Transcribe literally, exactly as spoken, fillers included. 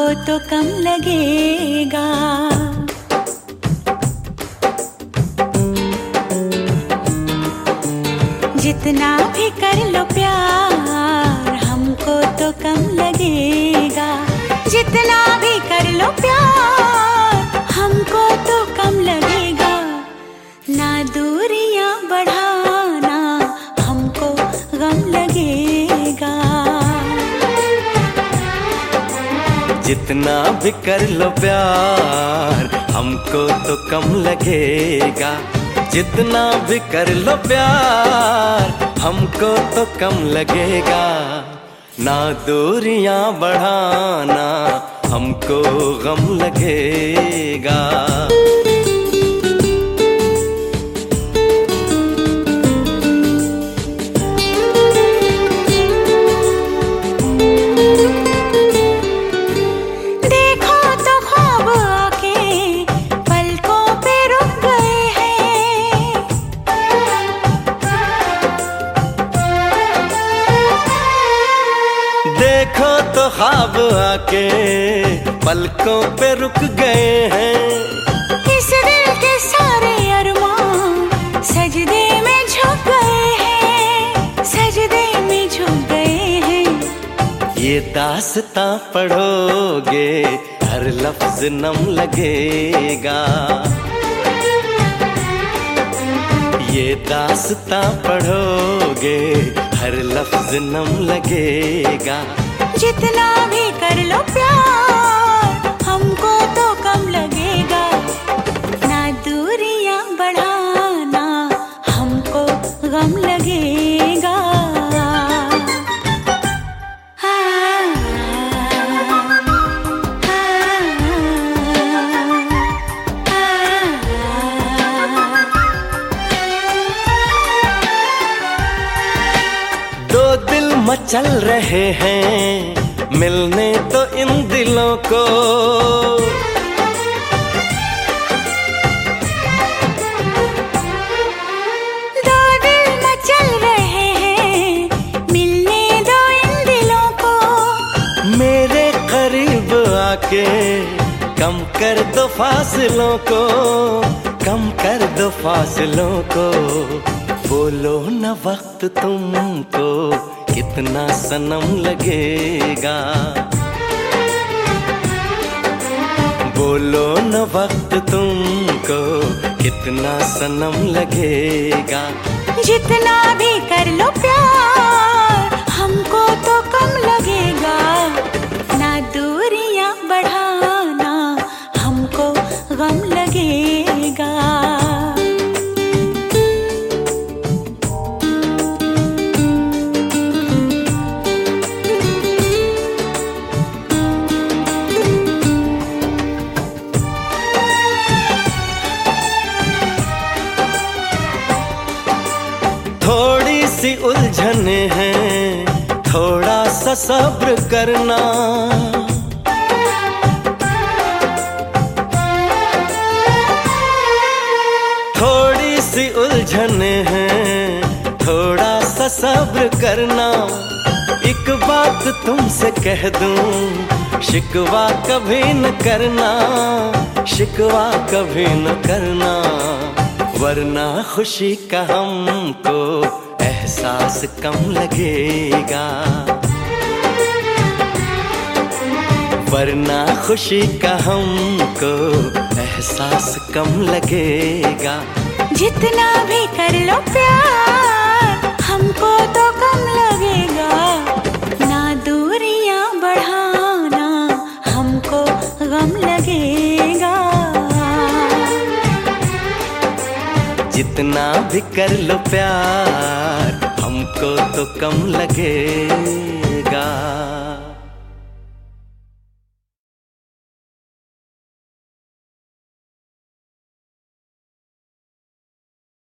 तो कम लगेगा। जितना भी कर लो प्यार हमको तो कम लगेगा। जितना भी कर लो प्यार हमको तो कम लगेगा। ना दूरियां बढ़ाना हमको गम लगेगा। जितना भी कर लो प्यार हमको तो कम लगेगा। जितना भी कर लो प्यार हमको तो कम लगेगा। ना दूरियां बढ़ाना हमको गम लगेगा। देखो तो ख्वाब आके पलकों पे रुक गए हैं। इस दिल के सारे अरमान सजदे में झुक गए हैं। सजदे में झुक गए हैं। ये दास्तां पढ़ोगे हर लफ्ज नम लगेगा। ये दास्तां पढ़ोगे हर लफ्ज नम लगेगा। जितना भी कर लो प्यार हमको तो कम लगेगा। ना दूरियां बढ़ाना हमको गम लगेगा। दो दिल मचल रहे हैं मिलने तो इन दिलों को। दो दिल मचल रहे हैं मिलने दो इन दिलों को। मेरे करीब आके कम कर दो फासलों को। कम कर दो फासलों को। बोलो न वक्त तुमको कितना सनम लगेगा। बोलो न वक्त तुमको कितना सनम लगेगा। जितना भी कर लो प्यार हमको तो कम लगेगा। ना दूरियां बढ़ाना हमको गम लगेगा। थोड़ी सी उलझने हैं थोड़ा सा सब्र करना। थोड़ी सी उलझने हैं थोड़ा सा सब्र करना। एक बात तुमसे कह दूं शिकवा कभी न करना। शिकवा कभी न करना। वरना खुशी का हमको एहसास कम लगेगा। वरना खुशी का हमको एहसास कम लगेगा। जितना भी कर लो प्यार हमको तो कम लगेगा। ना दूरियां बढ़ाना हमको गम लगेगा। जितना भी कर लो प्यार हमको तो कम लगे।